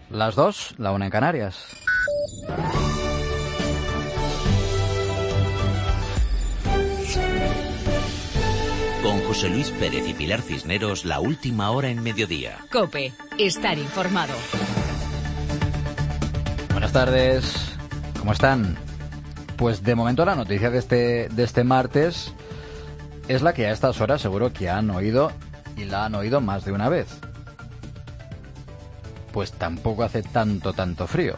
Las 2, la 1 en Canarias. Con José Luis Pérez y Pilar Cisneros, la última hora en mediodía. COPE, estar informado. Buenas tardes, ¿cómo están? Pues de momento la noticia de este martes es la que a estas horas seguro que han oído, y la han oído más de una vez. Pues tampoco hace tanto frío.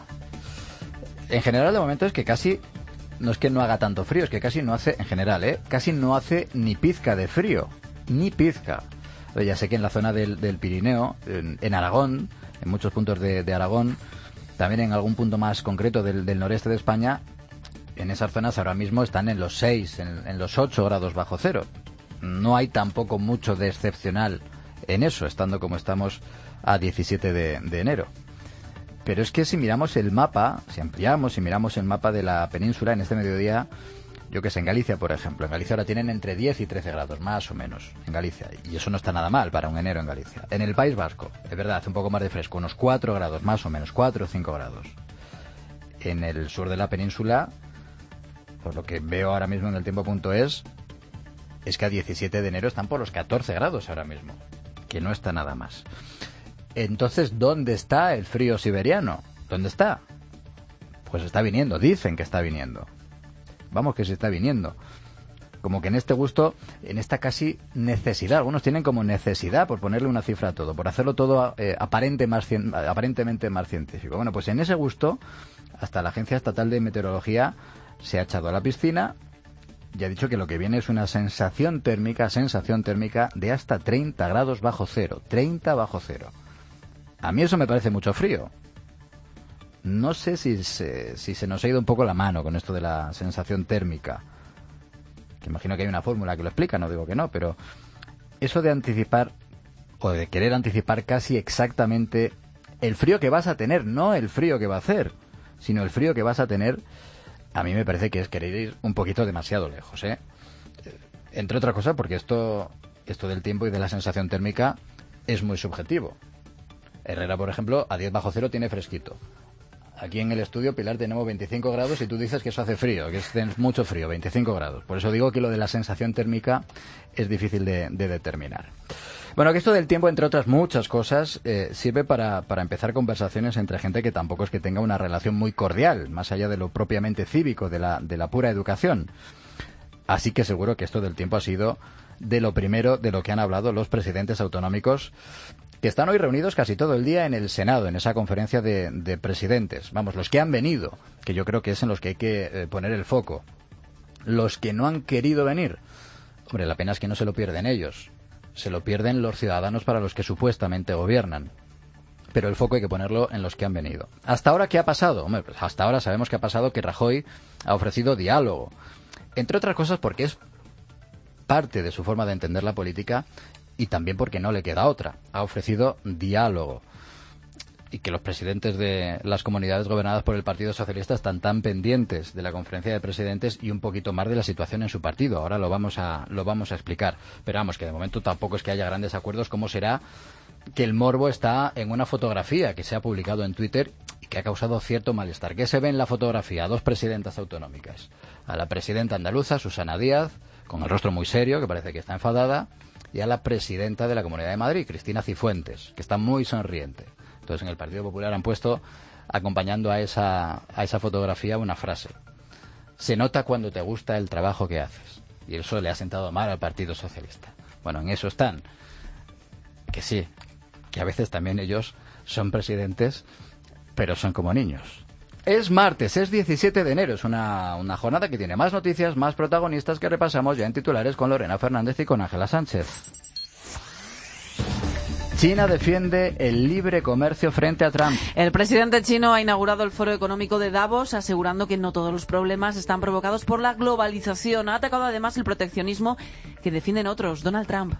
En general, de momento es que casi, no es que no haga tanto frío, es que casi no hace, en general, casi no hace ni pizca de frío, ni pizca. Ya sé que en la zona del Pirineo, en Aragón, en muchos puntos de Aragón, también en algún punto más concreto del noreste de España, en esas zonas ahora mismo están en los 6, en los 8 grados bajo cero. No hay tampoco mucho de excepcional en eso, estando como estamos a 17 de enero. Pero es que si miramos el mapa, si ampliamos y miramos el mapa de la península en este mediodía, yo que sé, en Galicia, por ejemplo, en Galicia ahora tienen entre 10 y 13 grados, más o menos, en Galicia. Y eso no está nada mal para un enero en Galicia. En el País Vasco, es verdad, hace un poco más de fresco, unos 4 grados, más o menos, 4 o 5 grados. En el sur de la península, por lo que veo ahora mismo en el tiempo.es, es que a 17 de enero están por los 14 grados ahora mismo, que no está nada más. Entonces, ¿dónde está el frío siberiano? ¿Dónde está? Pues está viniendo, dicen que está viniendo. Vamos, que se está viniendo. Como que en este gusto, en esta casi necesidad, algunos tienen como necesidad por ponerle una cifra a todo, por hacerlo todo aparentemente más científico. Bueno, pues en ese gusto, hasta la Agencia Estatal de Meteorología se ha echado a la piscina y ha dicho que lo que viene es una sensación térmica de hasta 30 grados bajo cero. 30 bajo cero. A mí eso me parece mucho frío. No sé si se nos ha ido un poco la mano con esto de la sensación térmica. Que imagino que hay una fórmula que lo explica, no digo que no, pero eso de anticipar, o de querer anticipar casi exactamente el frío que vas a tener, no el frío que va a hacer, sino el frío que vas a tener, a mí me parece que es querer ir un poquito demasiado lejos, ¿eh? Entre otras cosas porque esto del tiempo y de la sensación térmica es muy subjetivo. Herrera, por ejemplo, a 10 bajo cero tiene fresquito. Aquí en el estudio, Pilar, tenemos 25 grados y tú dices que eso hace frío, que es mucho frío, 25 grados. Por eso digo que lo de la sensación térmica es difícil de determinar. Bueno, que esto del tiempo, entre otras muchas cosas, sirve para empezar conversaciones entre gente que tampoco es que tenga una relación muy cordial, más allá de lo propiamente cívico, de la pura educación. Así que seguro que esto del tiempo ha sido de lo primero de lo que han hablado los presidentes autonómicos, que están hoy reunidos casi todo el día en el Senado, en esa conferencia de presidentes. Vamos, los que han venido, que yo creo que es en los que hay que poner el foco. Los que no han querido venir, hombre, la pena es que no se lo pierden ellos. Se lo pierden los ciudadanos para los que supuestamente gobiernan. Pero el foco hay que ponerlo en los que han venido. ¿Hasta ahora qué ha pasado? Hombre, pues hasta ahora sabemos que ha pasado que Rajoy ha ofrecido diálogo. Entre otras cosas porque es parte de su forma de entender la política y también porque no le queda otra. Ha ofrecido diálogo. Y que los presidentes de las comunidades gobernadas por el Partido Socialista están tan pendientes de la conferencia de presidentes y un poquito más de la situación en su partido. Ahora lo vamos a explicar. Pero vamos, que de momento tampoco es que haya grandes acuerdos. ¿Cómo será que el morbo está en una fotografía que se ha publicado en Twitter y que ha causado cierto malestar? ¿Qué se ve en la fotografía? A dos presidentas autonómicas. A la presidenta andaluza, Susana Díaz, con el rostro muy serio, que parece que está enfadada, y a la presidenta de la Comunidad de Madrid, Cristina Cifuentes, que está muy sonriente. Entonces en el Partido Popular han puesto, acompañando a esa fotografía, una frase: se nota cuando te gusta el trabajo que haces. Y eso le ha sentado mal al Partido Socialista. Bueno, en eso están. Que sí, que a veces también ellos son presidentes, pero son como niños. Es martes, es 17 de enero, es una jornada que tiene más noticias, más protagonistas, que repasamos ya en titulares con Lorena Fernández y con Ángela Sánchez. China defiende el libre comercio frente a Trump. El presidente chino ha inaugurado el Foro Económico de Davos, asegurando que no todos los problemas están provocados por la globalización. Ha atacado además el proteccionismo que defienden otros. Donald Trump.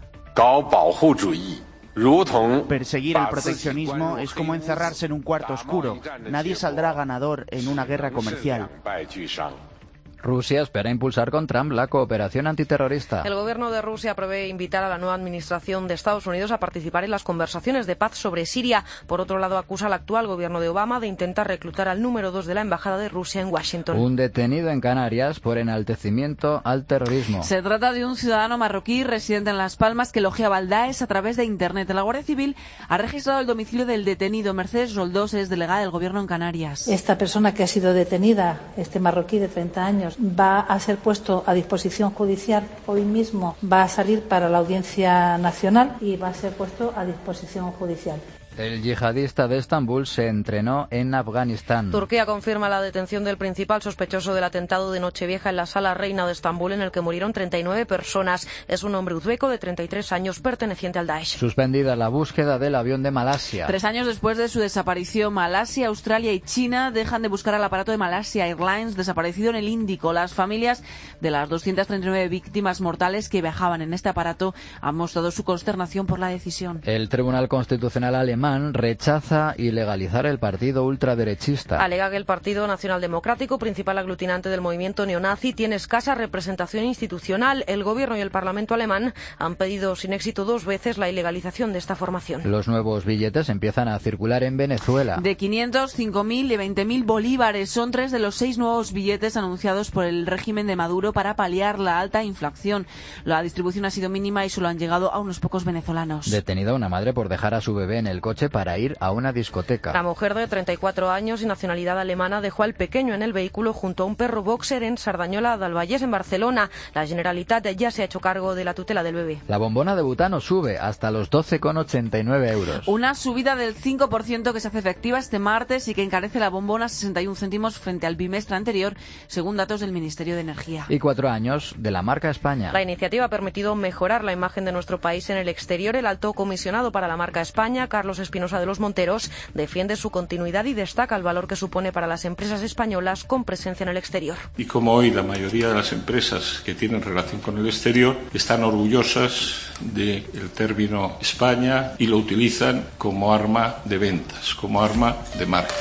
Perseguir el proteccionismo es como encerrarse en un cuarto oscuro. Nadie saldrá ganador en una guerra comercial. Rusia espera impulsar con Trump la cooperación antiterrorista. El gobierno de Rusia prevé invitar a la nueva administración de Estados Unidos a participar en las conversaciones de paz sobre Siria. Por otro lado, acusa al actual gobierno de Obama de intentar reclutar al número 2 de la embajada de Rusia en Washington. Un detenido en Canarias por enaltecimiento al terrorismo. Se trata de un ciudadano marroquí residente en Las Palmas que elogiaba al Daesh a través de Internet. La Guardia Civil ha registrado el domicilio del detenido. Mercedes Roldós es delegada del gobierno en Canarias. Esta persona que ha sido detenida, este marroquí de 30 años, va a ser puesto a disposición judicial. Hoy mismo va a salir para la Audiencia Nacional y va a ser puesto a disposición judicial. El yihadista de Estambul se entrenó en Afganistán. Turquía confirma la detención del principal sospechoso del atentado de Nochevieja en la Sala Reina de Estambul, en el que murieron 39 personas. Es un hombre uzbeco de 33 años perteneciente al Daesh. Suspendida la búsqueda del avión de Malasia. 3 años después de su desaparición, Malasia, Australia y China dejan de buscar al aparato de Malaysia Airlines desaparecido en el Índico. Las familias de las 239 víctimas mortales que viajaban en este aparato han mostrado su consternación por la decisión. El Tribunal Constitucional alemán rechaza ilegalizar el partido ultraderechista. Alega que el Partido Nacional Democrático, principal aglutinante del movimiento neonazi, tiene escasa representación institucional. El gobierno y el Parlamento alemán han pedido sin éxito 2 veces la ilegalización de esta formación. Los nuevos billetes empiezan a circular en Venezuela. De 500, 5.000 y 20.000 bolívares son 3 de los 6 nuevos billetes anunciados por el régimen de Maduro para paliar la alta inflación. La distribución ha sido mínima y solo han llegado a unos pocos venezolanos. Detenida una madre por dejar a su bebé en el coche para ir a una discoteca. La mujer de 34 años y nacionalidad alemana dejó al pequeño en el vehículo junto a un perro boxer en Sardañola del Vallès, en Barcelona. La Generalitat ya se ha hecho cargo de la tutela del bebé. La bombona de butano sube hasta los 12,89 euros. Una subida del 5% que se hace efectiva este martes y que encarece la bombona 61 céntimos frente al bimestre anterior, según datos del Ministerio de Energía. Y 4 años de la marca España. La iniciativa ha permitido mejorar la imagen de nuestro país en el exterior. El alto comisionado para la marca España, Carlos Espinosa de los Monteros, defiende su continuidad y destaca el valor que supone para las empresas españolas con presencia en el exterior. Y como hoy la mayoría de las empresas que tienen relación con el exterior están orgullosas del término España y lo utilizan como arma de ventas, como arma de marketing.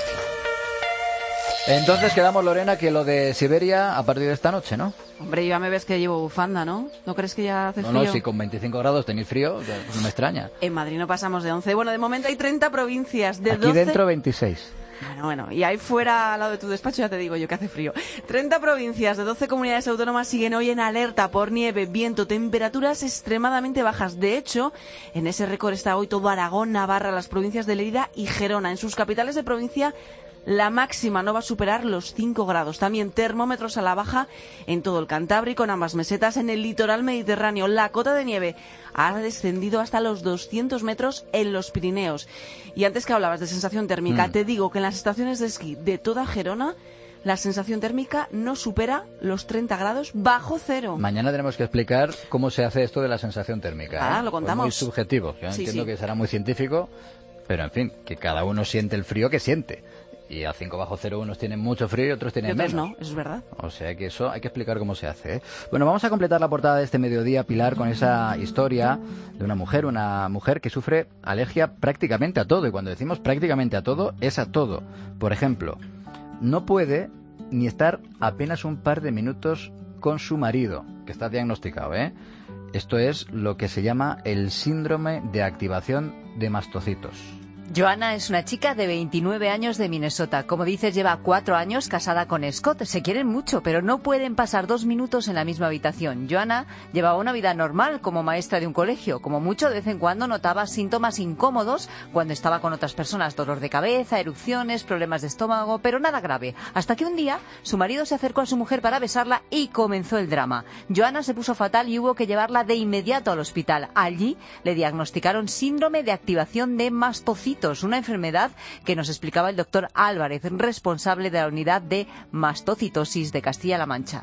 Entonces quedamos, Lorena, que lo de Siberia a partir de esta noche, ¿no? Hombre, ya me ves que llevo bufanda, ¿no? ¿No crees que ya hace frío? No, si con 25 grados tenéis frío, pues no me extraña. En Madrid no pasamos de 11. Bueno, de momento hay 30 provincias. De Aquí 12... dentro 26. Bueno, y ahí fuera, al lado de tu despacho, ya te digo yo que hace frío. 30 provincias de 12 comunidades autónomas siguen hoy en alerta por nieve, viento, temperaturas extremadamente bajas. De hecho, en ese récord está hoy todo Aragón, Navarra, las provincias de Lérida y Gerona. En sus capitales de provincia, la máxima no va a superar los 5 grados. También termómetros a la baja en todo el Cantábrico, en ambas mesetas, en el litoral mediterráneo. La cota de nieve ha descendido hasta los 200 metros en los Pirineos. Y antes que hablabas de sensación térmica, te digo que en las estaciones de esquí de toda Gerona la sensación térmica no supera los 30 grados bajo cero. Mañana tenemos que explicar cómo se hace esto de la sensación térmica. Lo contamos. Pues muy subjetivo. Yo entiendo que será muy científico, pero en fin, que cada uno siente el frío que siente. Y a 5 bajo cero unos tienen mucho frío y otros tienen menos. No, eso es verdad. O sea que eso hay que explicar cómo se hace, ¿eh? Bueno, vamos a completar la portada de este mediodía, Pilar, con esa historia de una mujer que sufre alergia prácticamente a todo. Y cuando decimos prácticamente a todo, es a todo. Por ejemplo, no puede ni estar apenas un par de minutos con su marido, que está diagnosticado, ¿eh? Esto es lo que se llama el síndrome de activación de mastocitos. Joanna es una chica de 29 años de Minnesota. Como dices, lleva 4 años casada con Scott. Se quieren mucho, pero no pueden pasar 2 minutos en la misma habitación. Joanna llevaba una vida normal como maestra de un colegio. Como mucho, de vez en cuando notaba síntomas incómodos cuando estaba con otras personas. Dolor de cabeza, erupciones, problemas de estómago, pero nada grave. Hasta que un día su marido se acercó a su mujer para besarla y comenzó el drama. Joanna se puso fatal y hubo que llevarla de inmediato al hospital. Allí le diagnosticaron síndrome de activación de mastocitos, una enfermedad que nos explicaba el doctor Álvarez, responsable de la unidad de mastocitosis de Castilla-La Mancha.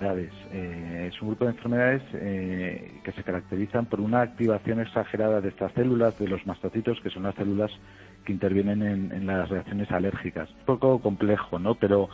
Es un grupo de enfermedades que se caracterizan por una activación exagerada de estas células, de los mastocitos, que son las células que intervienen en las reacciones alérgicas. Un poco complejo, ¿no? Pero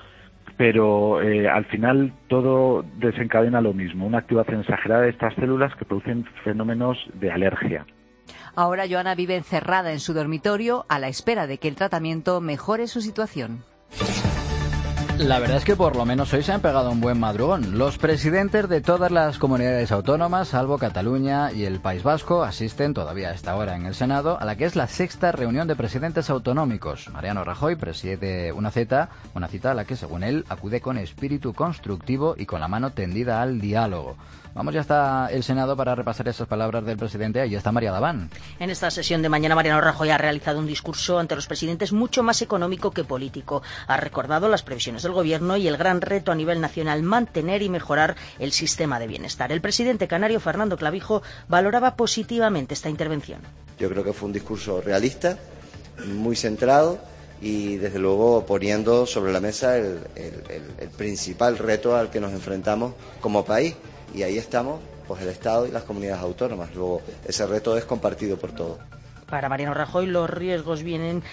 al final todo desencadena lo mismo, una activación exagerada de estas células que producen fenómenos de alergia. Ahora Joanna vive encerrada en su dormitorio a la espera de que el tratamiento mejore su situación. La verdad es que por lo menos hoy se han pegado un buen madrugón. Los presidentes de todas las comunidades autónomas, salvo Cataluña y el País Vasco, asisten todavía a esta hora en el Senado a la que es la 6ª reunión de presidentes autonómicos. Mariano Rajoy preside una cita a la que, según él, acude con espíritu constructivo y con la mano tendida al diálogo. Vamos, ya está el Senado para repasar esas palabras del presidente. Ahí está María Daván. En esta sesión de mañana, Mariano Rajoy ha realizado un discurso ante los presidentes mucho más económico que político. Ha recordado las previsiones del Gobierno y el gran reto a nivel nacional, mantener y mejorar el sistema de bienestar. El presidente canario, Fernando Clavijo, valoraba positivamente esta intervención. Yo creo que fue un discurso realista, muy centrado y, desde luego, poniendo sobre la mesa el principal reto al que nos enfrentamos como país. Y ahí estamos, pues el Estado y las comunidades autónomas. Luego, ese reto es compartido por todos. Para Mariano Rajoy, los riesgos vienen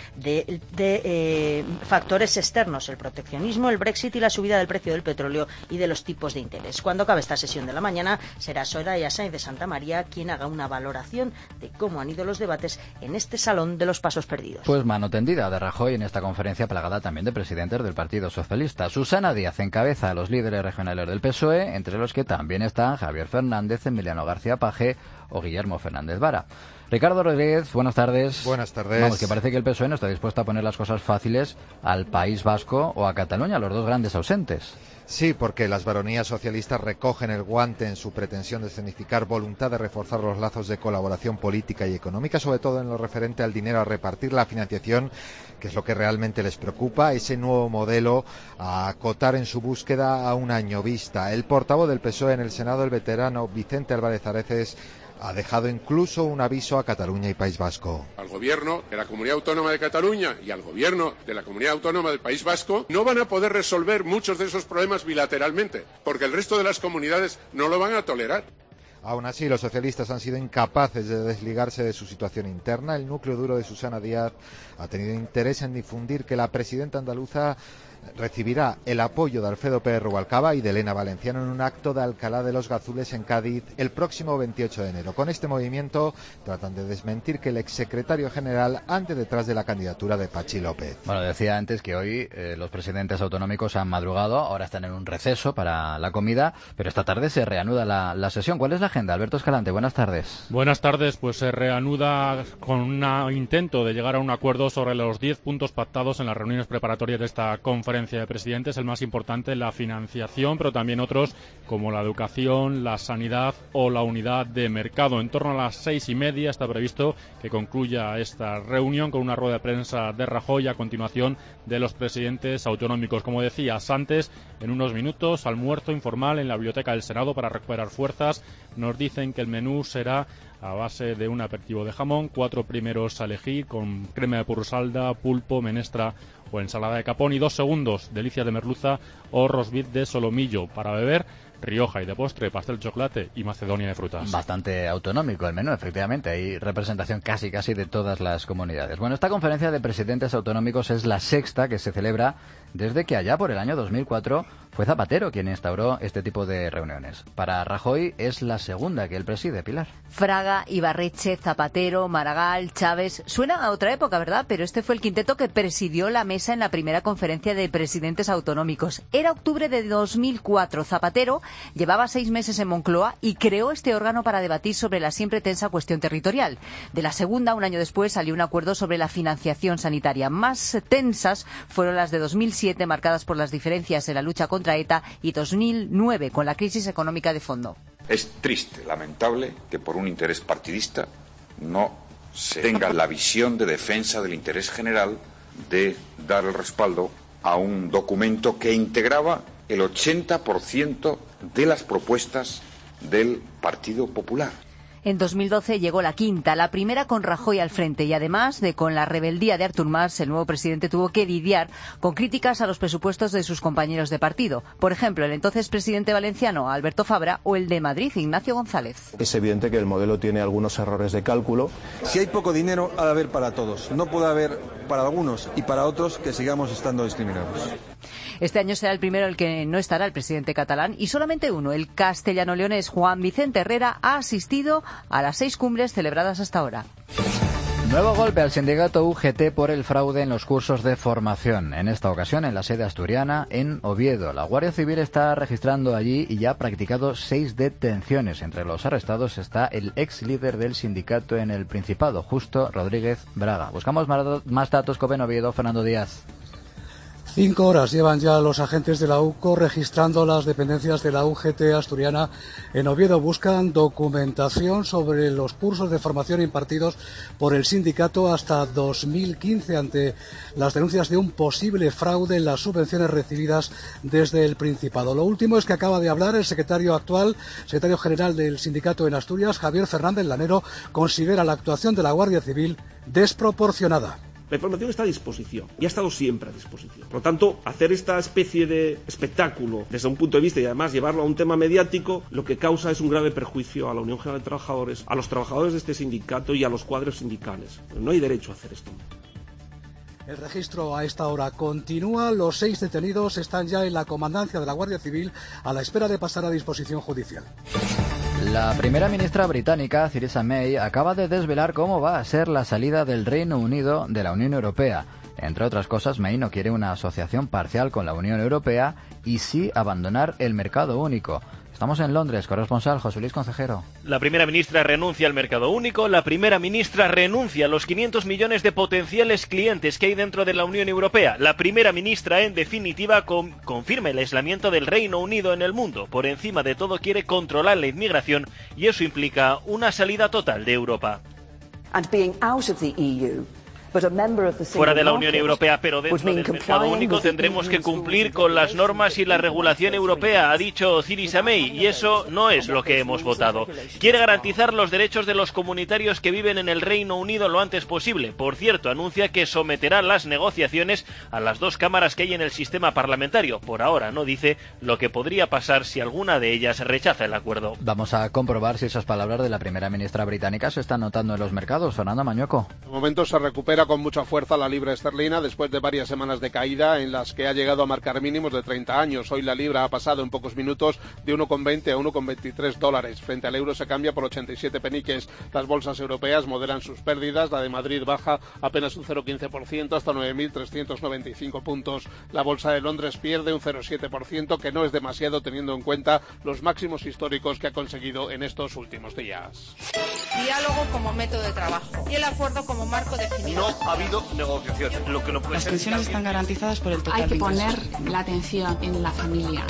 de factores externos, el proteccionismo, el Brexit y la subida del precio del petróleo y de los tipos de interés. Cuando acabe esta sesión de la mañana, será Soraya Sáenz de Santa María quien haga una valoración de cómo han ido los debates en este salón de los pasos perdidos. Pues mano tendida de Rajoy en esta conferencia plagada también de presidentes del Partido Socialista. Susana Díaz encabeza a los líderes regionales del PSOE, entre los que también están Javier Fernández, Emiliano García Paje o Guillermo Fernández Vara. Ricardo Rodríguez, buenas tardes. Buenas tardes. Vamos, que parece que el PSOE no está dispuesto a poner las cosas fáciles al País Vasco o a Cataluña, los dos grandes ausentes. Sí, porque las baronías socialistas recogen el guante en su pretensión de escenificar voluntad de reforzar los lazos de colaboración política y económica, sobre todo en lo referente al dinero a repartir, la financiación, que es lo que realmente les preocupa, ese nuevo modelo a acotar en su búsqueda a un año vista. El portavoz del PSOE en el Senado, el veterano Vicente Álvarez Areces, ha dejado incluso un aviso a Cataluña y País Vasco. Al Gobierno de la Comunidad Autónoma de Cataluña y al Gobierno de la Comunidad Autónoma del País Vasco no van a poder resolver muchos de esos problemas bilateralmente, porque el resto de las comunidades no lo van a tolerar. Aún así, los socialistas han sido incapaces de desligarse de su situación interna. El núcleo duro de Susana Díaz ha tenido interés en difundir que la presidenta andaluza recibirá el apoyo de Alfredo Pérez Rubalcaba y de Elena Valenciano en un acto de Alcalá de los Gazules en Cádiz el próximo 28 de enero. Con este movimiento tratan de desmentir que el exsecretario general ande detrás de la candidatura de Pachi López. Bueno, decía antes que hoy los presidentes autonómicos han madrugado, ahora están en un receso para la comida, pero esta tarde se reanuda la sesión. ¿Cuál es la agenda? Alberto Escalante, buenas tardes. Buenas tardes, pues se reanuda con un intento de llegar a un acuerdo sobre los 10 puntos pactados en las reuniones preparatorias de esta conferencia de presidentes, el más importante, la financiación, pero también otros como la educación, la sanidad o la unidad de mercado. En torno a las 6:30 está previsto que concluya esta reunión con una rueda de prensa de Rajoy a continuación de los presidentes autonómicos. Como decías antes, en unos minutos, almuerzo informal en la Biblioteca del Senado para recuperar fuerzas. Nos dicen que el menú será a base de un aperitivo de jamón, 4 primeros a elegir con crema de purrusalda, pulpo, menestra o ensalada de capón, y 2 segundos, delicias de merluza o rosbif de solomillo. Para beber, Rioja, y de postre, pastel de chocolate y macedonia de frutas. Bastante autonómico el menú, efectivamente. Hay representación casi de todas las comunidades. Bueno, esta conferencia de presidentes autonómicos es la 6ª que se celebra desde que allá por el año 2004 fue Zapatero quien instauró este tipo de reuniones. Para Rajoy es la 2ª que él preside, Pilar. Fraga, Ibarretxe, Zapatero, Maragall, Chávez. Suena a otra época, ¿verdad? Pero este fue el quinteto que presidió la mesa en la primera conferencia de presidentes autonómicos. Era octubre de 2004. Zapatero llevaba 6 meses en Moncloa y creó este órgano para debatir sobre la siempre tensa cuestión territorial. De la segunda, un año después, salió un acuerdo sobre la financiación sanitaria. Más tensas fueron las de 2007, marcadas por las diferencias en la lucha contra ETA, y 2009, con la crisis económica de fondo. Es triste, lamentable, que por un interés partidista no se tenga la visión de defensa del interés general de dar el respaldo a un documento que integraba el 80% de las propuestas del Partido Popular. En 2012 llegó la quinta, la primera con Rajoy al frente, y además de con la rebeldía de Artur Mas, el nuevo presidente tuvo que lidiar con críticas a los presupuestos de sus compañeros de partido. Por ejemplo, el entonces presidente valenciano, Alberto Fabra, o el de Madrid, Ignacio González. Es evidente que el modelo tiene algunos errores de cálculo. Si hay poco dinero, ha de haber para todos. No puede haber para algunos y para otros que sigamos estando discriminados. Este año será el primero en el que no estará el presidente catalán, y solamente uno, el castellano-leonés Juan Vicente Herrera, ha asistido a las 6 cumbres celebradas hasta ahora. Nuevo golpe al sindicato UGT por el fraude en los cursos de formación. En esta ocasión en la sede asturiana, en Oviedo. La Guardia Civil está registrando allí y ya ha practicado 6 detenciones. Entre los arrestados está el ex líder del sindicato en el Principado, Justo Rodríguez Braga. Buscamos más datos. COPE en Oviedo, Fernando Díaz. 5 horas llevan ya los agentes de la UCO registrando las dependencias de la UGT asturiana en Oviedo. Buscan documentación sobre los cursos de formación impartidos por el sindicato hasta 2015 ante las denuncias de un posible fraude en las subvenciones recibidas desde el Principado. Lo último es que acaba de hablar el secretario general del sindicato en Asturias, Javier Fernández Lanero. Considera la actuación de la Guardia Civil desproporcionada. La información está a disposición y ha estado siempre a disposición. Por lo tanto, hacer esta especie de espectáculo desde un punto de vista y además llevarlo a un tema mediático, lo que causa es un grave perjuicio a la Unión General de Trabajadores, a los trabajadores de este sindicato y a los cuadros sindicales. No hay derecho a hacer esto. El registro a esta hora continúa. Los 6 detenidos están ya en la comandancia de la Guardia Civil a la espera de pasar a disposición judicial. La primera ministra británica, Theresa May, acaba de desvelar cómo va a ser la salida del Reino Unido de la Unión Europea. Entre otras cosas, May no quiere una asociación parcial con la Unión Europea y sí abandonar el mercado único. Estamos en Londres, corresponsal José Luis Concejero. La primera ministra renuncia al mercado único, la primera ministra renuncia a los 500 millones de potenciales clientes que hay dentro de la Unión Europea. La primera ministra, en definitiva, confirma el aislamiento del Reino Unido en el mundo. Por encima de todo, quiere controlar la inmigración y eso implica una salida total de Europa. Fuera de la Unión Europea, pero dentro del mercado único tendremos que cumplir con las normas y la regulación europea, ha dicho Theresa May, y eso no es lo que hemos votado. Quiere garantizar los derechos de los comunitarios que viven en el Reino Unido lo antes posible. Por cierto, anuncia que someterá las negociaciones a las 2 cámaras que hay en el sistema parlamentario. Por ahora no dice lo que podría pasar si alguna de ellas rechaza el acuerdo. Vamos a comprobar si esas palabras de la primera ministra británica se están notando en los mercados. Fernando Mañueco. De momento se recupera con mucha fuerza la libra esterlina después de varias semanas de caída en las que ha llegado a marcar mínimos de 30 años. Hoy la libra ha pasado en pocos minutos de 1,20 a 1,23 dólares. Frente al euro se cambia por 87 peniques. Las bolsas europeas moderan sus pérdidas. La de Madrid baja apenas un 0,15% hasta 9.395 puntos. La bolsa de Londres pierde un 0,7%, que no es demasiado teniendo en cuenta los máximos históricos que ha conseguido en estos últimos días. Diálogo como método de trabajo y el acuerdo como marco definido. No ha habido negociaciones. Lo que no puede Las ser pensiones están garantizadas por el total. Hay que poner la atención en la familia.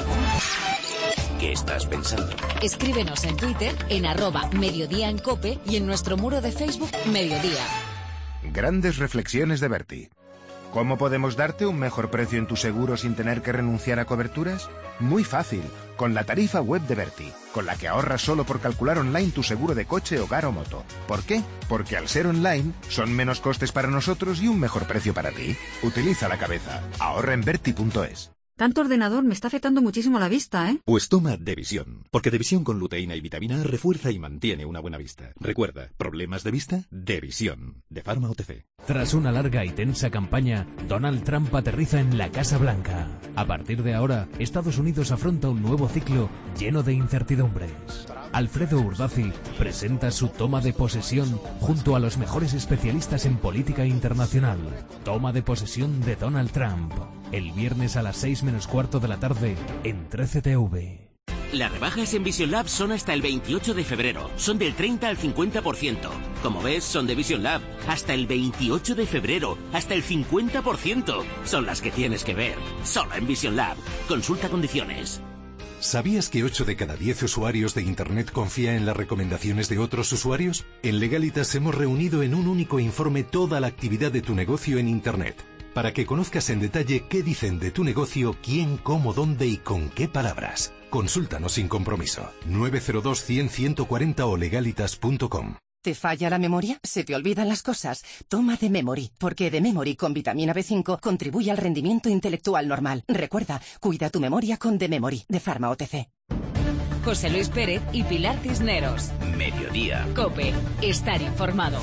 ¿Qué estás pensando? Escríbenos en Twitter en @Mediodía en COPE y en nuestro muro de Facebook Mediodía. Grandes reflexiones de Berti. ¿Cómo podemos darte un mejor precio en tu seguro sin tener que renunciar a coberturas? Muy fácil, con la tarifa web de Berti, con la que ahorras solo por calcular online tu seguro de coche, hogar o moto. ¿Por qué? Porque al ser online, son menos costes para nosotros y un mejor precio para ti. Utiliza la cabeza. Ahorra en Berti.es. Tanto ordenador me está afectando muchísimo la vista, ¿eh? Pues toma Devisión, porque Devisión con luteína y vitamina A refuerza y mantiene una buena vista. Recuerda, ¿problemas de vista? Devisión, de Pharma OTC. Tras una larga y tensa campaña, Donald Trump aterriza en la Casa Blanca. A partir de ahora, Estados Unidos afronta un nuevo ciclo lleno de incertidumbres. Alfredo Urdazi presenta su toma de posesión junto a los mejores especialistas en política internacional. Toma de posesión de Donald Trump. El viernes a las 6:15 de la tarde en 13TV. Las rebajas en Vision Lab son hasta el 28 de febrero. Son del 30 al 50%. Como ves, son de Vision Lab. Hasta el 28 de febrero. Hasta el 50%. Son las que tienes que ver. Solo en Vision Lab. Consulta condiciones. ¿Sabías que 8 de cada 10 usuarios de Internet confía en las recomendaciones de otros usuarios? En Legalitas hemos reunido en un único informe toda la actividad de tu negocio en Internet, para que conozcas en detalle qué dicen de tu negocio, quién, cómo, dónde y con qué palabras. Consúltanos sin compromiso. 902 100 140 o legalitas.com. ¿Te falla la memoria? ¿Se te olvidan las cosas? Toma The Memory, porque The Memory con vitamina B5 contribuye al rendimiento intelectual normal. Recuerda, cuida tu memoria con The Memory, de Pharma OTC. José Luis Pérez y Pilar Cisneros. Mediodía. COPE. Estar informado.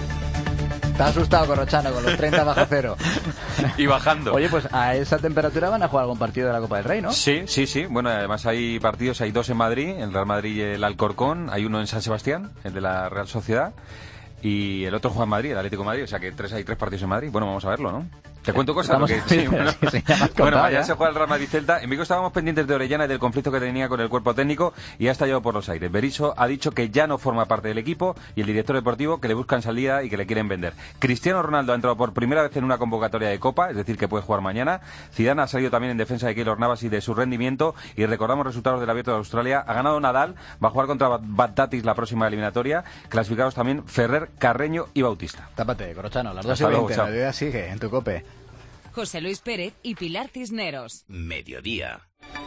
Está asustado Corrochano con los 30 bajo cero. Y bajando. Oye, pues a esa temperatura van a jugar algún partido de la Copa del Rey, ¿no? Sí. Bueno, además hay partidos, hay 2 en Madrid, el Real Madrid y el Alcorcón, hay uno en San Sebastián, el de la Real Sociedad. y el otro juega en Madrid, el Atlético de Madrid, o sea que hay tres partidos en Madrid. Bueno, vamos a verlo, ¿no? Te cuento cosas. Mañana se juega el Real Madrid-Celta. En Vigo estábamos pendientes de Orellana y del conflicto que tenía con el cuerpo técnico y ha estallado por los aires. Berizzo ha dicho que ya no forma parte del equipo y el director deportivo que le buscan salida y que le quieren vender. Cristiano Ronaldo ha entrado por primera vez en una convocatoria de Copa, es decir, que puede jugar mañana. Zidane ha salido también en defensa de Keylor Navas y de su rendimiento, y recordamos resultados del Abierto de Australia. Ha ganado Nadal, va a jugar contra Baghdatis la próxima eliminatoria. Clasificados también Ferrer, Carreño y Bautista. Tápate, Corrochano, las 2:20, la idea sigue en tu COPE. José Luis Pérez y Pilar Cisneros. Mediodía.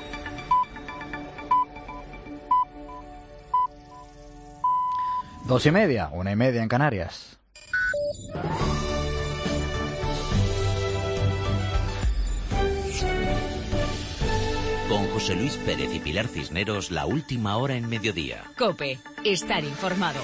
2:30, 1:30 en Canarias. Con José Luis Pérez y Pilar Cisneros, la última hora en Mediodía. COPE, estar informado.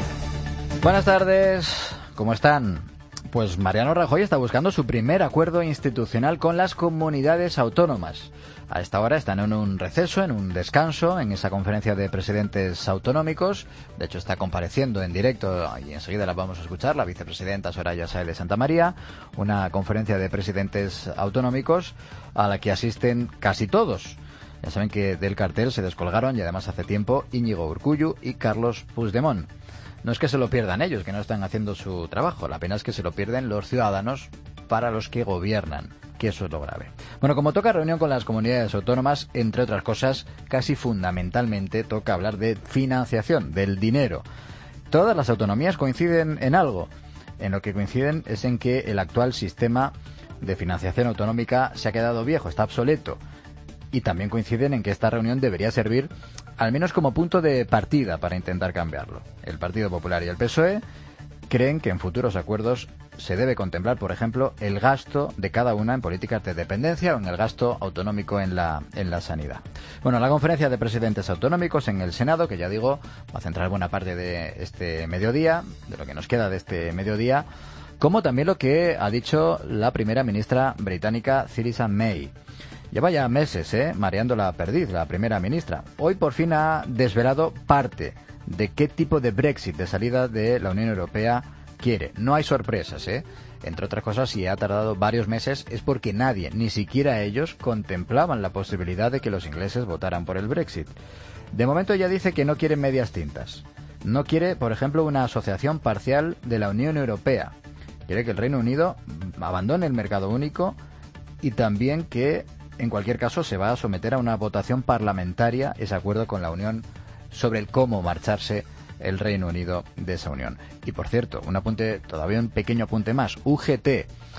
Buenas tardes, ¿cómo están? Pues Mariano Rajoy está buscando su primer acuerdo institucional con las comunidades autónomas. A esta hora están en un receso, en un descanso, en esa conferencia de presidentes autonómicos. De hecho, está compareciendo en directo, y enseguida la vamos a escuchar, la vicepresidenta Soraya Sáez de Santamaría, una conferencia de presidentes autonómicos a la que asisten casi todos. Ya saben que del cartel se descolgaron, y además hace tiempo, Íñigo Urkullu y Carlos Puigdemont. No es que se lo pierdan ellos, que no están haciendo su trabajo, la pena es que se lo pierden los ciudadanos para los que gobiernan, que eso es lo grave. Bueno, como toca reunión con las comunidades autónomas, entre otras cosas, casi fundamentalmente toca hablar de financiación, del dinero. Todas las autonomías coinciden en algo. En lo que coinciden es en que el actual sistema de financiación autonómica se ha quedado viejo, está obsoleto. Y también coinciden en que esta reunión debería servir al menos como punto de partida para intentar cambiarlo. El Partido Popular y el PSOE creen que en futuros acuerdos se debe contemplar, por ejemplo, el gasto de cada una en políticas de dependencia o en el gasto autonómico en la sanidad. Bueno, la conferencia de presidentes autonómicos en el Senado, que ya digo, va a centrar buena parte de este mediodía, de lo que nos queda de este mediodía, como también lo que ha dicho la primera ministra británica, Theresa May. Lleva ya meses, mareando la perdiz, la primera ministra. Hoy por fin ha desvelado parte de qué tipo de Brexit, de salida de la Unión Europea, quiere. No hay sorpresas, Entre otras cosas, si ha tardado varios meses es porque nadie, ni siquiera ellos, contemplaban la posibilidad de que los ingleses votaran por el Brexit. De momento ya dice que no quiere medias tintas. No quiere, por ejemplo, una asociación parcial de la Unión Europea. Quiere que el Reino Unido abandone el mercado único y también que, en cualquier caso, se va a someter a una votación parlamentaria ese acuerdo con la Unión sobre el cómo marcharse el Reino Unido de esa Unión. Y por cierto, todavía un pequeño apunte más. UGT,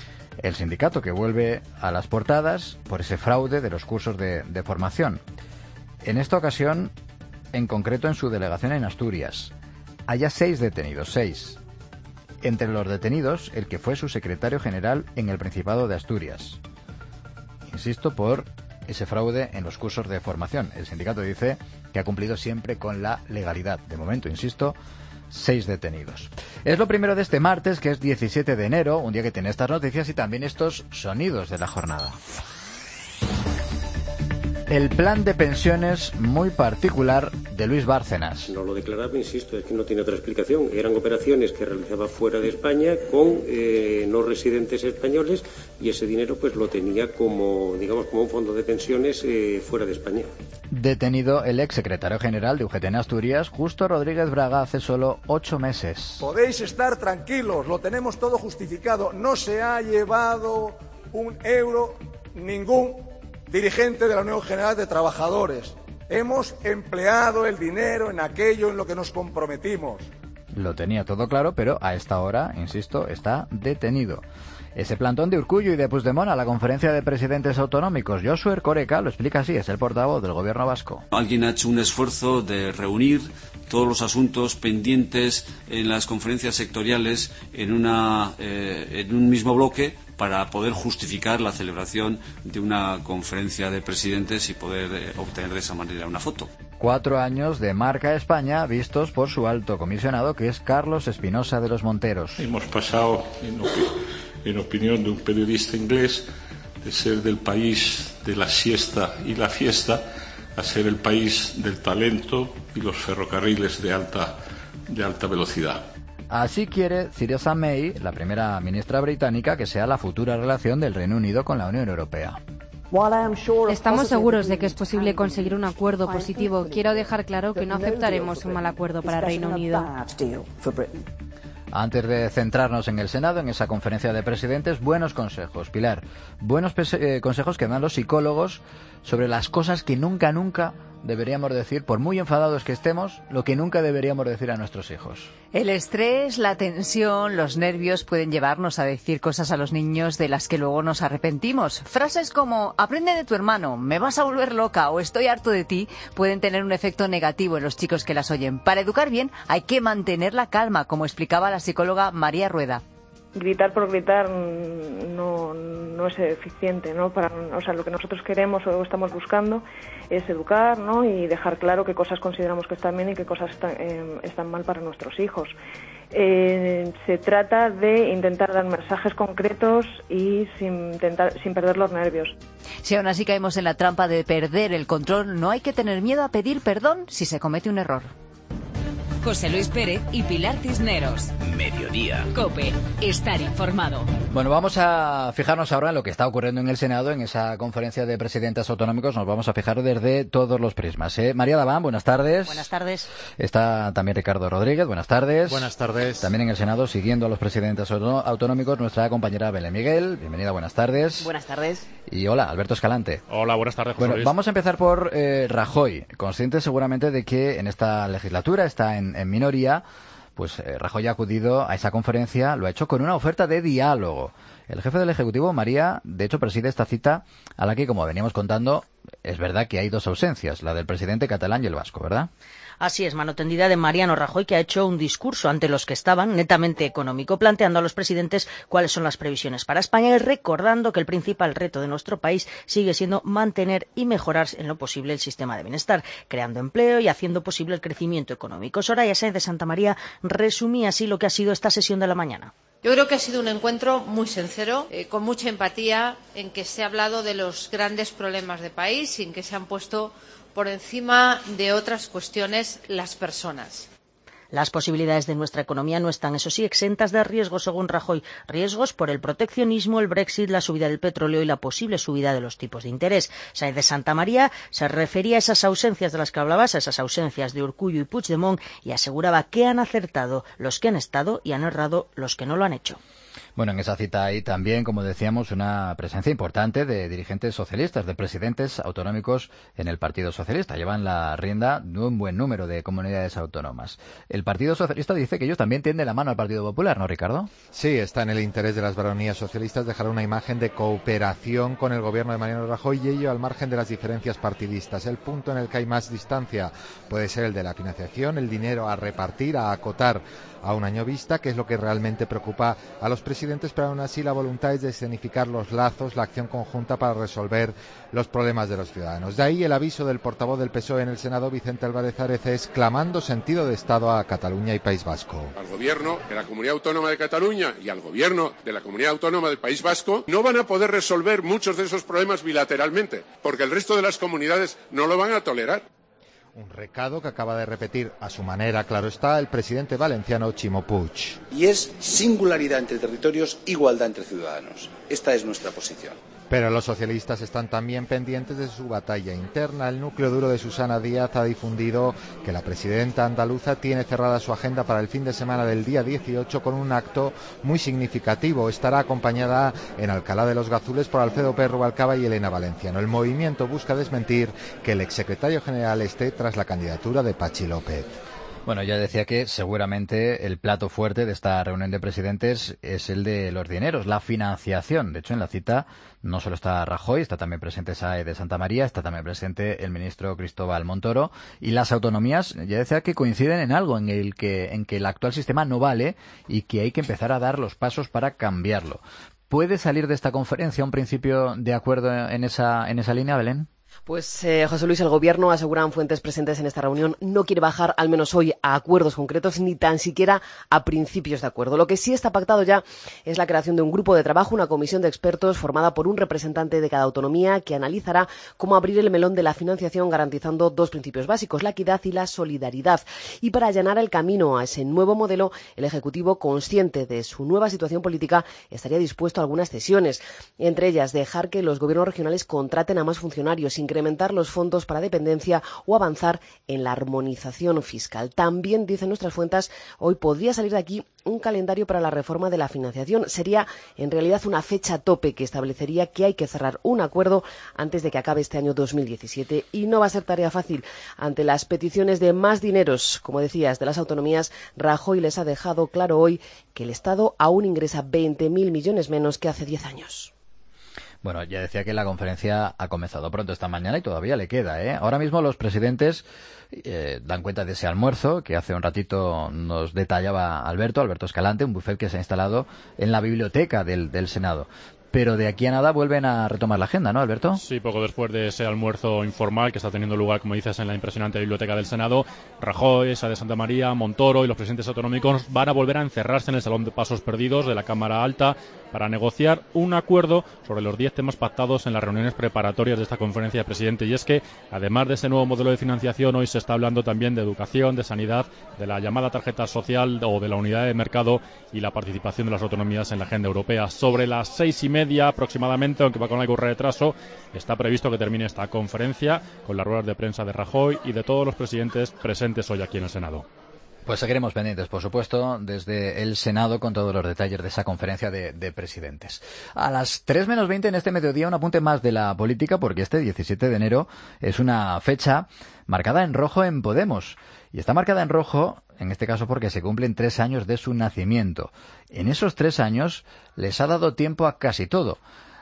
el sindicato que vuelve a las portadas por ese fraude de los cursos de formación. En esta ocasión, en concreto en su delegación en Asturias, haya 6 detenidos, 6. Entre los detenidos, el que fue su secretario general en el Principado de Asturias. Insisto, por ese fraude en los cursos de formación. El sindicato dice que ha cumplido siempre con la legalidad. De momento, insisto, 6 detenidos. Es lo primero de este martes, que es 17 de enero, un día que tiene estas noticias y también estos sonidos de la jornada. El plan de pensiones muy particular de Luis Bárcenas. No lo declaraba, insisto, es que no tiene otra explicación. Eran operaciones que realizaba fuera de España con no residentes españoles y ese dinero pues lo tenía como un fondo de pensiones fuera de España. Detenido el exsecretario general de UGT en Asturias, Justo Rodríguez Braga, hace solo 8 meses. Podéis estar tranquilos, lo tenemos todo justificado. No se ha llevado un euro ningún dirigente de la Unión General de Trabajadores. Hemos empleado el dinero en aquello en lo que nos comprometimos. Lo tenía todo claro, pero a esta hora, insisto, está detenido. Ese plantón de Urkullu y de Puigdemont a la conferencia de presidentes autonómicos. Josu Erkoreka lo explica así, es el portavoz del gobierno vasco. Alguien ha hecho un esfuerzo de reunir todos los asuntos pendientes en las conferencias sectoriales en un mismo bloque para poder justificar la celebración de una conferencia de presidentes y poder obtener de esa manera una foto. 4 años de marca España vistos por su alto comisionado, que es Carlos Espinosa de los Monteros. Hemos pasado, en opinión de un periodista inglés, de ser del país de la siesta y la fiesta a ser el país del talento y los ferrocarriles de alta velocidad. Así quiere Theresa May, la primera ministra británica, que sea la futura relación del Reino Unido con la Unión Europea. Estamos seguros de que es posible conseguir un acuerdo positivo. Quiero dejar claro que no aceptaremos un mal acuerdo para el Reino Unido. Antes de centrarnos en el Senado, en esa conferencia de presidentes, buenos consejos, Pilar. Buenos consejos que dan los psicólogos sobre las cosas que nunca deberíamos decir, por muy enfadados que estemos, lo que nunca deberíamos decir a nuestros hijos. El estrés, la tensión, los nervios pueden llevarnos a decir cosas a los niños de las que luego nos arrepentimos. Frases como aprende de tu hermano, me vas a volver loca o estoy harto de ti pueden tener un efecto negativo en los chicos que las oyen. Para educar bien hay que mantener la calma, como explicaba la psicóloga María Rueda. Gritar por gritar no es eficiente, ¿no? O sea, lo que nosotros queremos o estamos buscando es educar, ¿no? Y dejar claro qué cosas consideramos que están bien y qué cosas están mal para nuestros hijos. Se trata de intentar dar mensajes concretos y sin perder los nervios. Si aún así caemos en la trampa de perder el control, no hay que tener miedo a pedir perdón si se comete un error. José Luis Pérez y Pilar Cisneros. Mediodía. COPE. Estar informado. Bueno, vamos a fijarnos ahora en lo que está ocurriendo en el Senado, en esa conferencia de presidentes autonómicos. Nos vamos a fijar desde todos los prismas. María Daván, buenas tardes. Buenas tardes. Está también Ricardo Rodríguez, buenas tardes. Buenas tardes. También en el Senado, siguiendo a los presidentes autonómicos, nuestra compañera Belén Miguel. Bienvenida, buenas tardes. Buenas tardes. Y hola, Alberto Escalante. Hola, buenas tardes, José Luis. Vamos a empezar por Rajoy, consciente seguramente de que en esta legislatura está en minoría. Pues Rajoy ha acudido a esa conferencia, lo ha hecho con una oferta de diálogo. El jefe del Ejecutivo, María, de hecho preside esta cita a la que, como veníamos contando, es verdad que hay dos ausencias, la del presidente catalán y el vasco, ¿verdad? Así es, mano tendida de Mariano Rajoy, que ha hecho un discurso ante los que estaban netamente económico, planteando a los presidentes cuáles son las previsiones para España y recordando que el principal reto de nuestro país sigue siendo mantener y mejorar en lo posible el sistema de bienestar, creando empleo y haciendo posible el crecimiento económico. Soraya Sáenz de Santamaría resumía así lo que ha sido esta sesión de la mañana. Yo creo que ha sido un encuentro muy sincero, con mucha empatía, en que se ha hablado de los grandes problemas del país y en que se han puesto por encima de otras cuestiones las personas. Las posibilidades de nuestra economía no están, eso sí, exentas de riesgos, según Rajoy. Riesgos por el proteccionismo, el Brexit, la subida del petróleo y la posible subida de los tipos de interés. Sáenz de Santamaría se refería a esas ausencias de las que hablabas, a esas ausencias de Urkullu y Puigdemont, y aseguraba que han acertado los que han estado y han errado los que no lo han hecho. Bueno, en esa cita hay también, como decíamos, una presencia importante de dirigentes socialistas, de presidentes autonómicos en el Partido Socialista. Llevan la rienda de un buen número de comunidades autónomas. El Partido Socialista dice que ellos también tienden la mano al Partido Popular, ¿no, Ricardo? Sí, está en el interés de las baronías socialistas dejar una imagen de cooperación con el gobierno de Mariano Rajoy y ello al margen de las diferencias partidistas. El punto en el que hay más distancia puede ser el de la financiación, el dinero a repartir, a acotar a un año vista, que es lo que realmente preocupa a los presidentes, pero aún así la voluntad es de escenificar los lazos, la acción conjunta para resolver los problemas de los ciudadanos. De ahí el aviso del portavoz del PSOE en el Senado, Vicente Álvarez Areces, clamando sentido de Estado a Cataluña y País Vasco. Al gobierno de la Comunidad Autónoma de Cataluña y al gobierno de la Comunidad Autónoma del País Vasco no van a poder resolver muchos de esos problemas bilateralmente, porque el resto de las comunidades no lo van a tolerar. Un recado que acaba de repetir a su manera, claro está, el presidente valenciano Ximo Puig. Y es singularidad entre territorios, igualdad entre ciudadanos. Esta es nuestra posición. Pero los socialistas están también pendientes de su batalla interna. El núcleo duro de Susana Díaz ha difundido que la presidenta andaluza tiene cerrada su agenda para el fin de semana del día 18 con un acto muy significativo. Estará acompañada en Alcalá de los Gazules por Alfredo Pérez Rubalcaba y Elena Valenciano. El movimiento busca desmentir que el exsecretario general esté tras la candidatura de Patxi López. Bueno, ya decía que seguramente el plato fuerte de esta reunión de presidentes es el de los dineros, la financiación. De hecho, en la cita no solo está Rajoy, está también presente Sáenz de Santamaría, está también presente el ministro Cristóbal Montoro, y las autonomías ya decía que coinciden en algo, en que el actual sistema no vale y que hay que empezar a dar los pasos para cambiarlo. ¿Puede salir de esta conferencia un principio de acuerdo en esa línea, Belén? Pues José Luis, el Gobierno, aseguran fuentes presentes en esta reunión, no quiere bajar, al menos hoy, a acuerdos concretos, ni tan siquiera a principios de acuerdo. Lo que sí está pactado ya es la creación de un grupo de trabajo, una comisión de expertos formada por un representante de cada autonomía que analizará cómo abrir el melón de la financiación garantizando dos principios básicos, la equidad y la solidaridad. Y para allanar el camino a ese nuevo modelo, el Ejecutivo, consciente de su nueva situación política, estaría dispuesto a algunas cesiones, entre ellas dejar que los gobiernos regionales contraten a más funcionarios, incrementar los fondos para dependencia o avanzar en la armonización fiscal. También, dicen nuestras fuentes, hoy podría salir de aquí un calendario para la reforma de la financiación. Sería, en realidad, una fecha tope que establecería que hay que cerrar un acuerdo antes de que acabe este año 2017. Y no va a ser tarea fácil. Ante las peticiones de más dineros, como decías, de las autonomías, Rajoy les ha dejado claro hoy que el Estado aún ingresa 20.000 millones menos que hace 10 años. Bueno, ya decía que la conferencia ha comenzado pronto esta mañana y todavía le queda, ¿eh? Ahora mismo los presidentes dan cuenta de ese almuerzo que hace un ratito nos detallaba Alberto Escalante, un buffet que se ha instalado en la biblioteca del Senado. Pero de aquí a nada vuelven a retomar la agenda, ¿no, Alberto? Sí, poco después de ese almuerzo informal que está teniendo lugar, como dices, en la impresionante biblioteca del Senado, Rajoy, Sá de Santa María, Montoro y los presidentes autonómicos van a volver a encerrarse en el Salón de Pasos Perdidos de la Cámara Alta para negociar un acuerdo sobre los 10 temas pactados en las reuniones preparatorias de esta conferencia de presidentes. Y es que, además de ese nuevo modelo de financiación, hoy se está hablando también de educación, de sanidad, de la llamada tarjeta social o de la unidad de mercado y la participación de las autonomías en la agenda europea. Sobre las 6:30 aproximadamente, aunque va con algo de retraso, está previsto que termine esta conferencia con las ruedas de prensa de Rajoy y de todos los presidentes presentes hoy aquí en el Senado. Pues seguiremos pendientes, por supuesto, desde el Senado con todos los detalles de esa conferencia de presidentes. A las 3:20 en este mediodía, un apunte más de la política, porque este 17 de enero es una fecha marcada en rojo en Podemos. Y está marcada en rojo, en este caso, porque se cumplen 3 años de su nacimiento. En esos 3 años les ha dado tiempo a casi todo.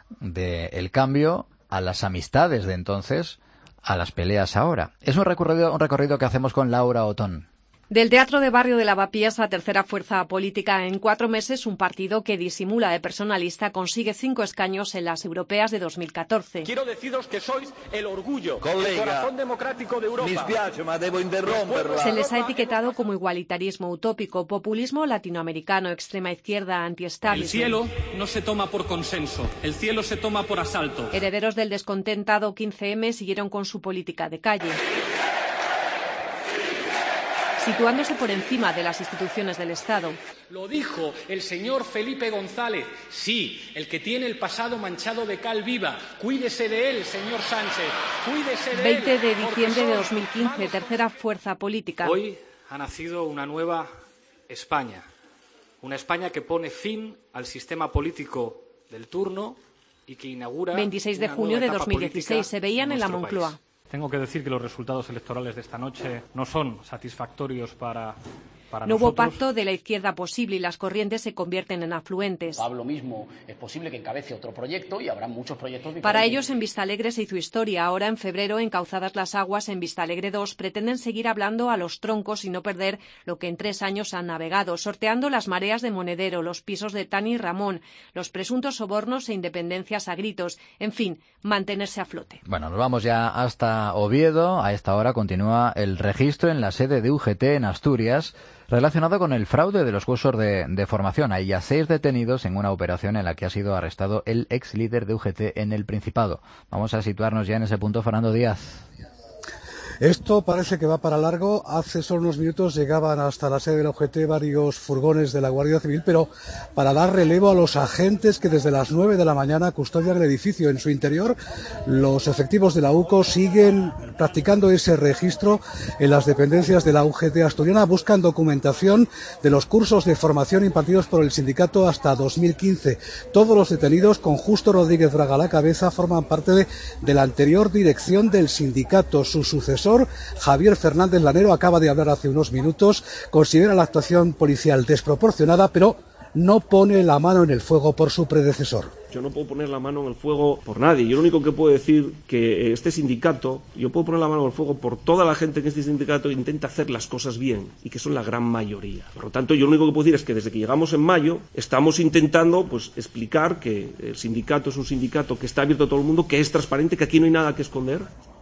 Del cambio a las amistades de entonces, a las peleas ahora. Es un recorrido que hacemos con Laura Otón. Del Teatro de Barrio de Lavapiés a tercera fuerza política en 4 meses, un partido que disimula de personalista consigue 5 escaños en las europeas de 2014. Quiero deciros que sois el orgullo, el corazón democrático de Europa. Se les ha etiquetado como igualitarismo utópico, populismo latinoamericano, extrema izquierda, anti-establishment. El cielo no se toma por consenso, el cielo se toma por asalto. Herederos del descontentado 15M siguieron con su política de calle, situándose por encima de las instituciones del Estado. Lo dijo el señor Felipe González. Sí, el que tiene el pasado manchado de cal viva. Cuídese de él, señor Sánchez. Cuídese de 20 él. 20 de diciembre de 2015, tercera fuerza política. Hoy ha nacido una nueva España. Una España que pone fin al sistema político del turno y que inaugura 26 de junio de 2016, se veían en la Moncloa. País. Tengo que decir que los resultados electorales de esta noche no son satisfactorios para no hubo pacto de la izquierda posible y las corrientes se convierten en afluentes. Pablo mismo es posible que encabece otro proyecto y habrá muchos proyectos diferentes. Para ellos en Vistalegre se hizo historia. Ahora en febrero, encauzadas las aguas en Vistalegre 2, pretenden seguir hablando a los troncos y no perder lo que en 3 años han navegado, sorteando las mareas de Monedero, los pisos de Tani y Ramón, los presuntos sobornos e independencias a gritos, en fin, mantenerse a flote. Bueno, nos vamos ya hasta Oviedo. A esta hora continúa el registro en la sede de UGT en Asturias, relacionado con el fraude de los cursos de formación. Hay ya 6 detenidos en una operación en la que ha sido arrestado el ex líder de UGT en el Principado. Vamos a situarnos ya en ese punto, Fernando Díaz. Esto parece que va para largo. Hace solo unos minutos llegaban hasta la sede de la UGT varios furgones de la Guardia Civil, pero para dar relevo a los agentes que desde las 9 de la mañana custodian el edificio. En su interior, los efectivos de la UCO siguen practicando ese registro en las dependencias de la UGT asturiana. Buscan documentación de los cursos de formación impartidos por el sindicato hasta 2015. Todos los detenidos, con Justo Rodríguez Braga a la cabeza, forman parte de la anterior dirección del sindicato. Su sucesor, Javier Fernández Lanero, acaba de hablar hace unos minutos. Considera la actuación policial desproporcionada, pero no pone la mano en el fuego por su predecesor. Yo no puedo poner la mano en el fuego por nadie. Yo lo único que puedo decir que este sindicato, yo puedo poner la mano en el fuego por toda la gente que este sindicato intenta hacer las cosas bien y que son la gran mayoría. Por lo tanto, yo lo único que puedo decir es que desde que llegamos en mayo estamos intentando pues explicar que el sindicato es un sindicato que está abierto a todo el mundo, que es transparente, que aquí no hay nada que esconder.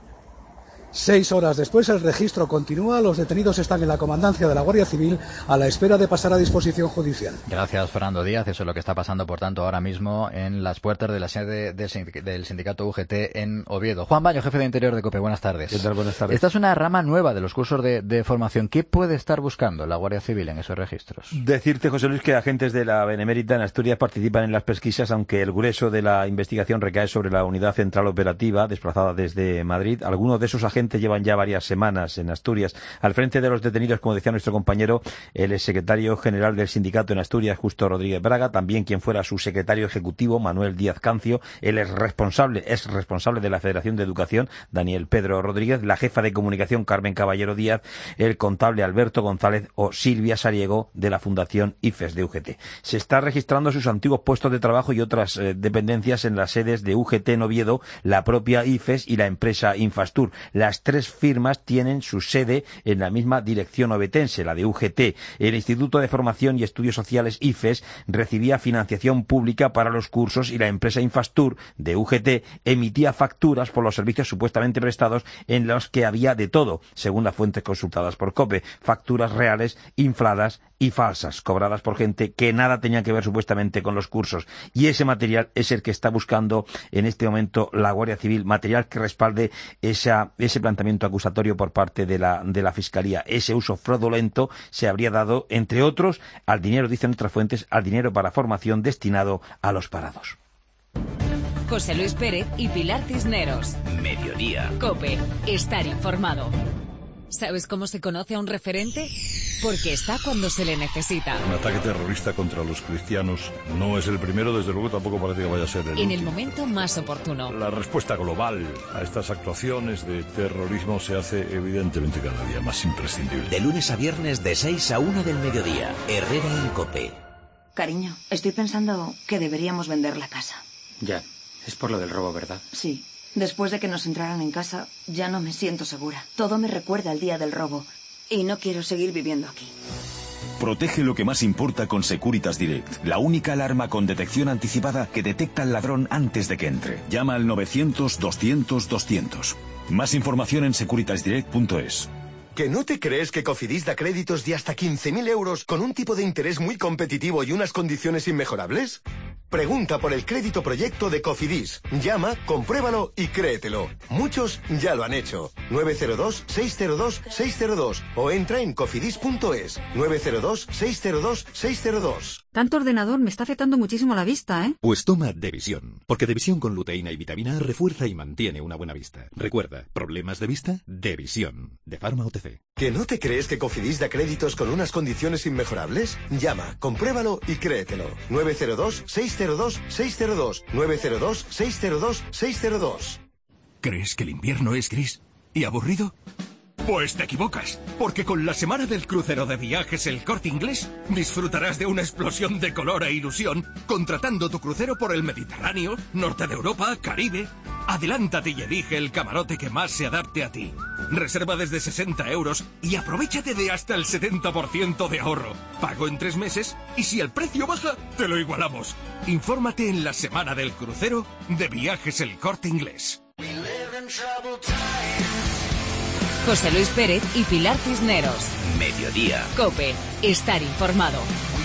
6 horas después el registro continúa, los detenidos están en la comandancia de la Guardia Civil a la espera de pasar a disposición judicial. Gracias, Fernando Díaz. Eso es lo que está pasando, por tanto, ahora mismo en las puertas de la sede del sindicato UGT en Oviedo. Juan Baño, jefe de Interior de COPE, buenas tardes. ¿Qué tal? Buenas tardes. Esta es una rama nueva de los cursos de formación. ¿Qué puede estar buscando la Guardia Civil en esos registros? Decirte, José Luis, que agentes de la Benemérita en Asturias participan en las pesquisas, aunque el grueso de la investigación recae sobre la unidad central operativa desplazada desde Madrid. Algunos de esos agentes llevan ya varias semanas en Asturias. Al frente de los detenidos, como decía nuestro compañero, el exsecretario general del sindicato en Asturias, Justo Rodríguez Braga, también quien fuera su secretario ejecutivo, Manuel Díaz Cancio, el es responsable de la Federación de Educación, Daniel Pedro Rodríguez, la jefa de comunicación, Carmen Caballero Díaz, el contable Alberto González o Silvia Sariego de la Fundación IFES de UGT. Se está registrando sus antiguos puestos de trabajo y otras dependencias en las sedes de UGT en Oviedo, la propia IFES y la empresa Infastur. Las tres firmas tienen su sede en la misma dirección ovetense, la de UGT. El Instituto de Formación y Estudios Sociales IFES recibía financiación pública para los cursos y la empresa Infastur de UGT emitía facturas por los servicios supuestamente prestados en los que había de todo, según las fuentes consultadas por COPE. Facturas reales, infladas y falsas, cobradas por gente que nada tenía que ver supuestamente con los cursos. Y ese material es el que está buscando en este momento la Guardia Civil, material que respalde ese planteamiento acusatorio por parte de la Fiscalía. Ese uso fraudulento se habría dado, entre otros, al dinero, dicen otras fuentes, al dinero para formación destinado a los parados. José Luis Pérez y Pilar Cisneros. Mediodía. COPE. Estar informado. ¿Sabes cómo se conoce a un referente? Porque está cuando se le necesita. Un ataque terrorista contra los cristianos no es el primero, desde luego tampoco parece que vaya a ser el último. En el momento más oportuno. La respuesta global a estas actuaciones de terrorismo se hace evidentemente cada día más imprescindible. De lunes a viernes de 6 a 1 del mediodía. Herrera en COPE. Cariño, estoy pensando que deberíamos vender la casa. Ya, es por lo del robo, ¿verdad? Sí. Después de que nos entraran en casa, ya no me siento segura. Todo me recuerda al día del robo. Y no quiero seguir viviendo aquí. Protege lo que más importa con Securitas Direct, la única alarma con detección anticipada que detecta al ladrón antes de que entre. Llama al 900-200-200. Más información en securitasdirect.es. ¿Que no te crees que Cofidis da créditos de hasta 15.000 euros con un tipo de interés muy competitivo y unas condiciones inmejorables? Pregunta por el crédito proyecto de Cofidis. Llama, compruébalo y créetelo. Muchos ya lo han hecho. 902-602-602 o entra en cofidis.es. 902-602-602. Tanto ordenador me está afectando muchísimo la vista, ¿eh? Pues toma Devisión, porque Devisión con luteína y vitamina A refuerza y mantiene una buena vista. Recuerda, ¿problemas de vista? Devisión, de Pharma OTC. ¿Que no te crees que Cofidis da créditos con unas condiciones inmejorables? Llama, compruébalo y créetelo. 902-602-602. 902-602-602. ¿Crees que el invierno es gris y aburrido? Pues te equivocas, porque con la semana del crucero de Viajes El Corte Inglés disfrutarás de una explosión de color e ilusión contratando tu crucero por el Mediterráneo, norte de Europa, Caribe. Adelántate y elige el camarote que más se adapte a ti. Reserva desde 60 euros y aprovéchate de hasta el 70% de ahorro. Pago en 3 meses y si el precio baja, te lo igualamos. Infórmate en la semana del crucero de Viajes El Corte Inglés. José Luis Pérez y Pilar Cisneros. Mediodía. COPE. Estar informado.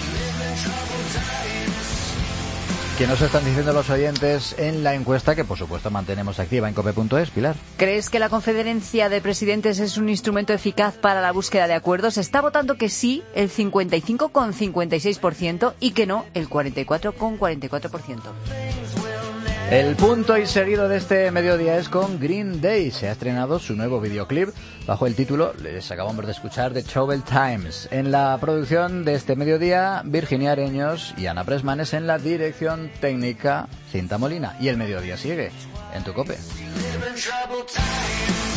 ¿Qué nos están diciendo los oyentes en la encuesta que, por supuesto, mantenemos activa en cope.es, Pilar? ¿Crees que la Conferencia de Presidentes es un instrumento eficaz para la búsqueda de acuerdos? Está votando que sí el 55,56% y que no el 44,44%. El punto y seguido de este mediodía es con Green Day. Se ha estrenado su nuevo videoclip bajo el título, les acabamos de escuchar, de Troubled Times. En la producción de este mediodía, Virginia Areños y Ana Presmanes. En la dirección técnica, Cinta Molina. Y el mediodía sigue en tu COPE.